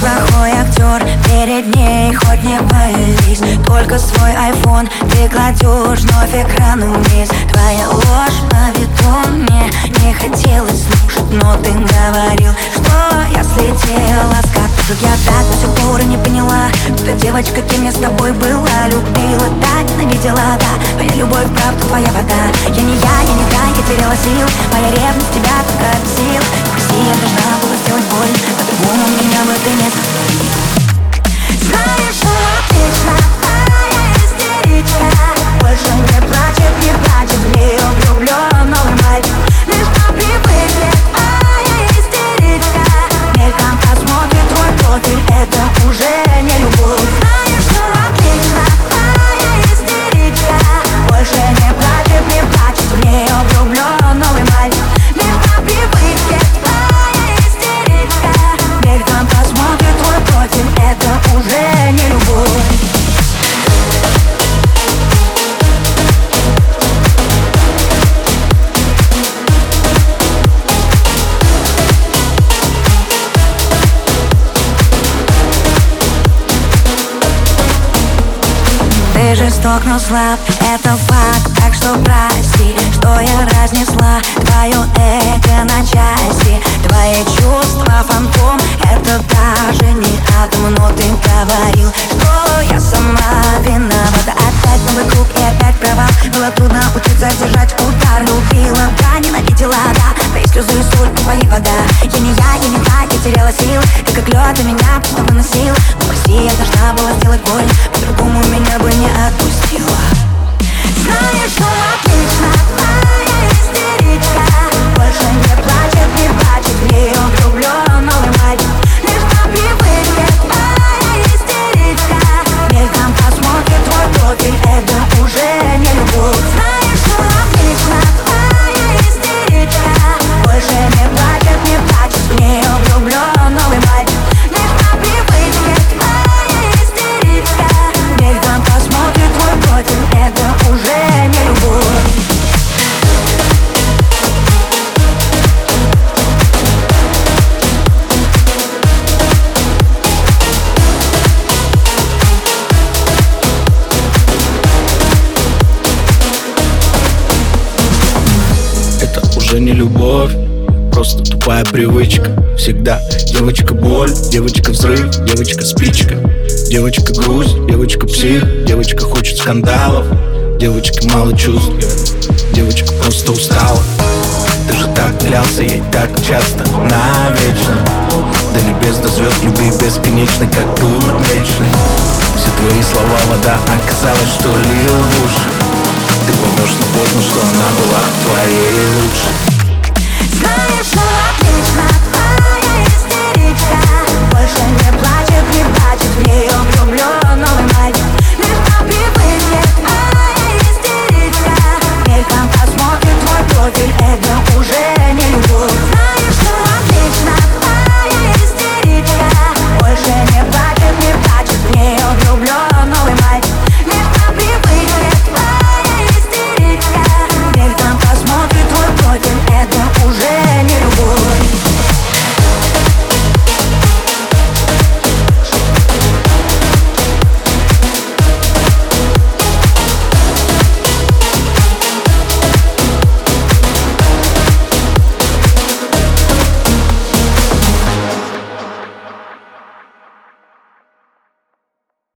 плохой актер, перед ней хоть не пались. Только свой iPhone ты кладешь вновь экран вниз. Твоя ложь на виду мне не хотелось слушать, но ты говорил, что я слетела с катушек. Я так до сих пор и не поняла, что девочка, кем я с тобой была. Любила, да, ненавидела, да. Моя любовь, правда, твоя вода. Я не та, я теряла сил. Моя ревность тебя только бесила. Прости, я должна была сделать боль, по-другому меня бы ты не забыл. Знаешь, что отлично, моя истеричка больше не плачет, в нее влюблен новый мальчик. Лишь по привычке, моя истеричка мельком посмотрит твой профиль, это уже не любовь. Знаешь, что отлично, моя истеричка больше не плачет, в нее влюблен новый мальчик. Лишь по привычке, моя истеричка мельком посмотрит твой профиль, это уже не любовь. Ты жесток, но слаб, это факт, так что прости, что я разнесла твое эго на части. Твои чувства фантом, это даже не атом, но ты говорил, что я сама виновата. Опять новый круг и опять провал. Было трудно учиться держать удар. Любила, да, ненавидела, да. Твои слезы и соль, твои вода. Я не та, я теряла сил. Ты как лед, и меня просто выносил. Но прости, я должна была сделать боль, по-другому меня бы не отпустила. Знаешь, что отлично, моя истеричка больше не плачет, в нее влюблен новый мальчик. Лишь по привычке, моя истеричка мельком посмотрит твой профиль, это уже не любовь. Знаешь, что отлично, моя истеричка больше не плачет, в нее влюблен новый мальчик. Лишь по привычке, моя истеричка мельком посмотрит твой профиль, это уже не любовь. Это уже не любовь, просто тупая привычка. Всегда девочка боль, девочка взрыв, девочка спичка, девочка грусть, девочка псих, девочка хочет скандалов, девочка мало чувств, девочка просто устала. Ты же так клялся ей так часто, навечно. До небес, до звезд, любви бесконечной, как дур вечный. Все твои слова вода, оказалось, что лил в уши. Ты поймешь, но поздно, что она была твоей лучшей.